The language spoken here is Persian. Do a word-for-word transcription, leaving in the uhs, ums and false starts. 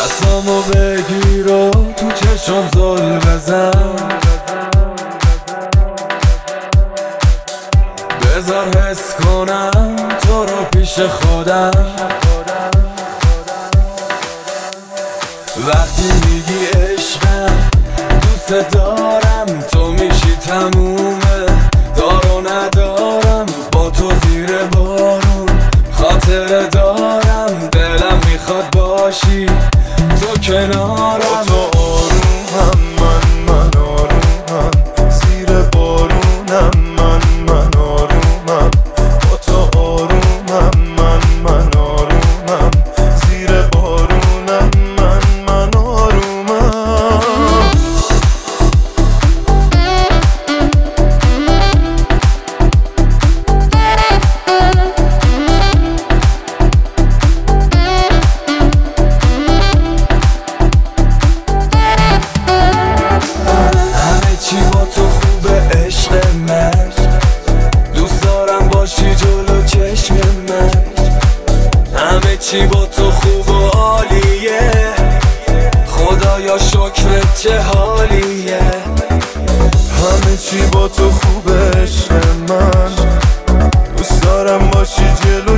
دستامو بگیر و تو چشم زل بزن، بذار حس کنم تو رو پیش خودم. وقتی میگی عشقم دوست دارم، تو میشی تمومه، دارو ندارم با تو زیر بارون، خاطره دارم دلم میخواد باشی تو کنارم. تو آرومم من من آرومم، زیر بارونم من من آرومم. با تو آرومم من من آرومم، زیر بارونم من من آرومم. چی با تو خوبه عشق من، دوست دارم باشی جلو چشم من. همه چی با تو خوب و عالیه، خدایا شکرت چه حالیه. همه چی با تو خوبه عشق من، دوست دارم باشی جلو